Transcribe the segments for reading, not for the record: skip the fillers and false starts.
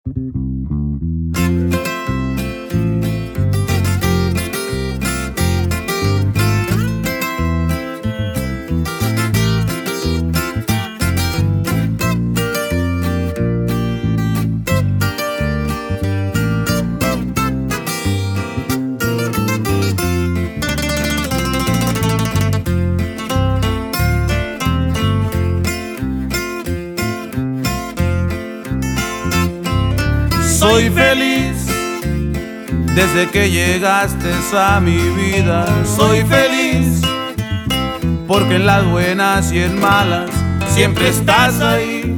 Soy feliz desde que llegaste a mi vida. Soy feliz porque en las buenas y en malas siempre estás ahí.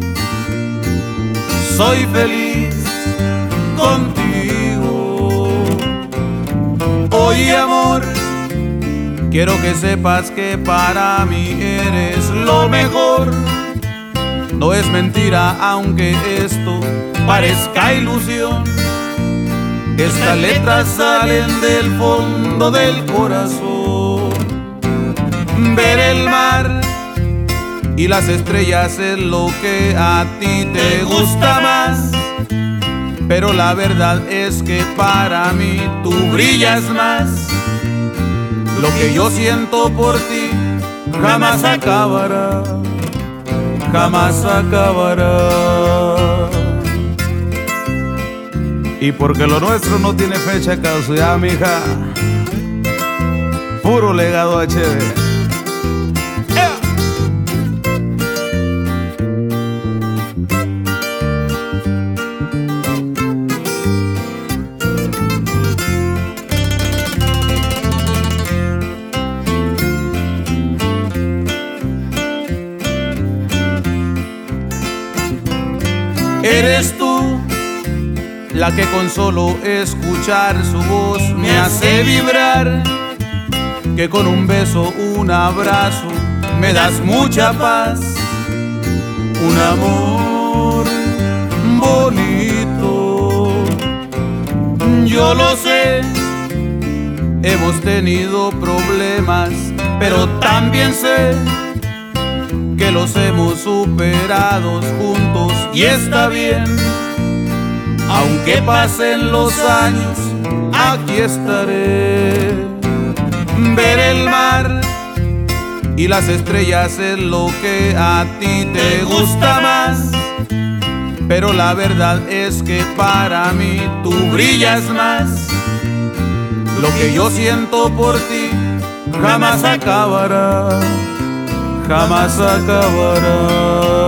Soy feliz contigo. Oye, amor, quiero que sepas que para mí eres lo mejor. No es mentira, aunque esto parezca ilusión. Estas letras salen del fondo del corazón. Ver el mar y las estrellas es lo que a ti te gusta más, pero la verdad es que para mí tú brillas más. Lo que yo siento por ti jamás acabará, jamás acabará. Y porque lo nuestro no tiene fecha de caducidad, mija, puro legado HD. Eres tú la que con solo escuchar su voz me hace vibrar, que con un beso, un abrazo me das mucha paz. Un amor bonito, yo lo sé, hemos tenido problemas, pero también sé que los hemos superado juntos y está bien. Aunque pasen los años, aquí estaré. Ver el mar y las estrellas es lo que a ti te gusta más, pero la verdad es que para mí tú brillas más. Lo que yo siento por ti jamás acabará, jamás acabará.